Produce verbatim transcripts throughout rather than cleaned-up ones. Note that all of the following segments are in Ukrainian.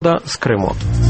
з Криму.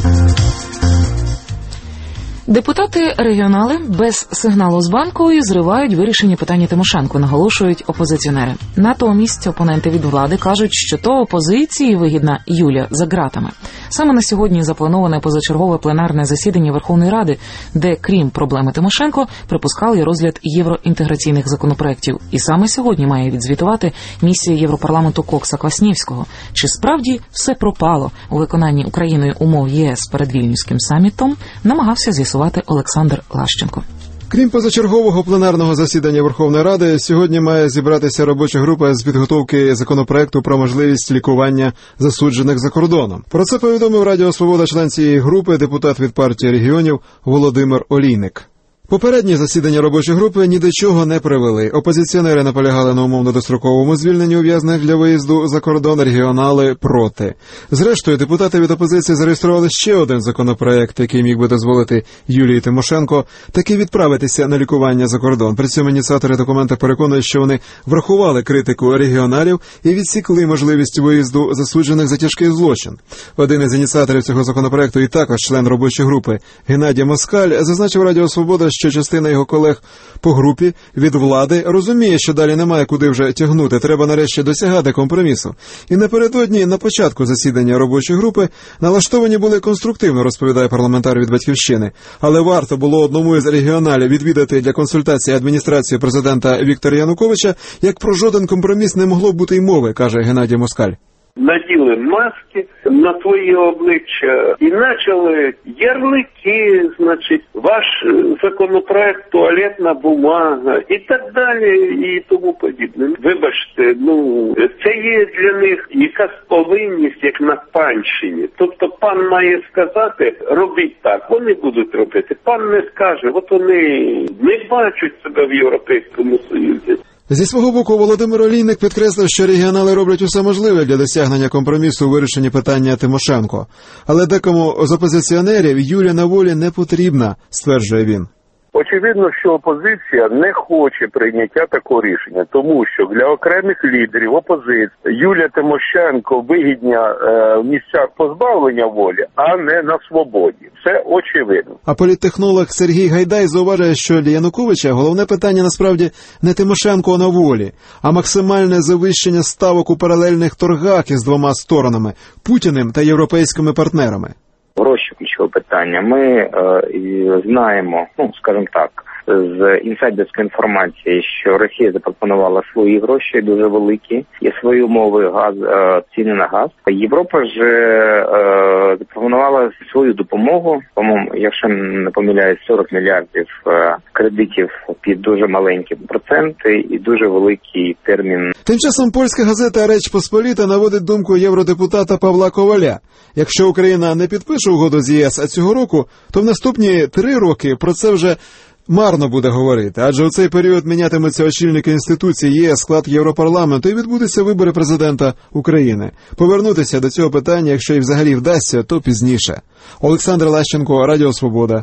Депутати-регіонали без сигналу з Банкової зривають вирішення питання Тимошенко, наголошують опозиціонери. Натомість опоненти від влади кажуть, що то опозиції вигідна Юля за ґратами. Саме на сьогодні заплановане позачергове пленарне засідання Верховної Ради, де, крім проблеми Тимошенко, припускали розгляд євроінтеграційних законопроєктів. І саме сьогодні має відзвітувати місія Європарламенту Кокса Кваснєвського. Чи справді все пропало у виконанні Україною умов ЄС перед Вільнюським самітом, намагався з'ясувати Олександр Лащенко. Крім позачергового пленарного засідання Верховної Ради, сьогодні має зібратися робоча група з підготовки законопроекту про можливість лікування засуджених за кордоном. Про це повідомив Радіо Свобода член цієї групи, депутат від партії регіонів Володимир Олійник. Попередні засідання робочої групи ні до чого не привели. Опозиціонери наполягали на умовно-достроковому звільненні ув'язнених для виїзду за кордон, регіонали – проти. Зрештою, депутати від опозиції зареєстрували ще один законопроект, який міг би дозволити Юлії Тимошенко таки відправитися на лікування за кордон. При цьому ініціатори документа переконують, що вони врахували критику регіоналів і відсікли можливість виїзду засуджених за тяжкий злочин. Один із ініціаторів цього законопроекту і також член робочої групи Геннадій Москаль зазначив Радіо Свобода, що частина його колег по групі від влади розуміє, що далі немає куди вже тягнути, треба нарешті досягати компромісу. І напередодні, на початку засідання робочої групи, налаштовані були конструктивно, розповідає парламентар від «Батьківщини». Але варто було одному із регіоналів відвідати для консультації адміністрацію президента Віктора Януковича, як про жоден компроміс не могло бути й мови, каже Геннадій Москаль. Наділи маски на свої обличчя і почали ярлики, значить, ваш законопроект, туалетна бумага і так далі, і тому подібне. Вибачте, ну, це є для них якась повинність, як на панщині. Тобто пан має сказати, робіть так, вони будуть робити. Пан не скаже, от вони не бачать себе в Європейському Союзі. Зі свого боку, Володимир Олійник підкреслив, що регіонали роблять усе можливе для досягнення компромісу у вирішенні питання Тимошенко. Але декому з опозиціонерів Юля на волі не потрібна, стверджує він. Очевидно, що опозиція не хоче прийняття такого рішення, тому що для окремих лідерів опозиції Юлія Тимошенко вигідня е, в місцях позбавлення волі, а не на свободі. Це очевидно. А політтехнолог Сергій Гайдай зауважує, що для Януковича головне питання насправді не Тимошенко на волі, а максимальне завищення ставок у паралельних торгах із двома сторонами – Путіним та європейськими партнерами. Гроші – ключове питання. Ми е, знаємо, ну, скажімо так, з інсайдерської інформації, що Росія запропонувала свої гроші дуже великі і свої умови газ, е, ціни на газ. Європа ж е, запропонувала свою допомогу, по-моєму, якщо не помиляюсь, сорок мільярдів е, кредитів під дуже маленькі проценти і дуже великий термін. Тим часом польська газета «Реч Посполіта» наводить думку євродепутата Павла Коваля. Якщо Україна не підпише угоду з ЄС цього року, то в наступні три роки про це вже марно буде говорити, адже у цей період мінятимуться очільники інституцій ЄС, склад Європарламенту і відбудуться вибори президента України. Повернутися до цього питання, якщо і взагалі вдасться, то пізніше. Олександр Лащенко, Радіо Свобода,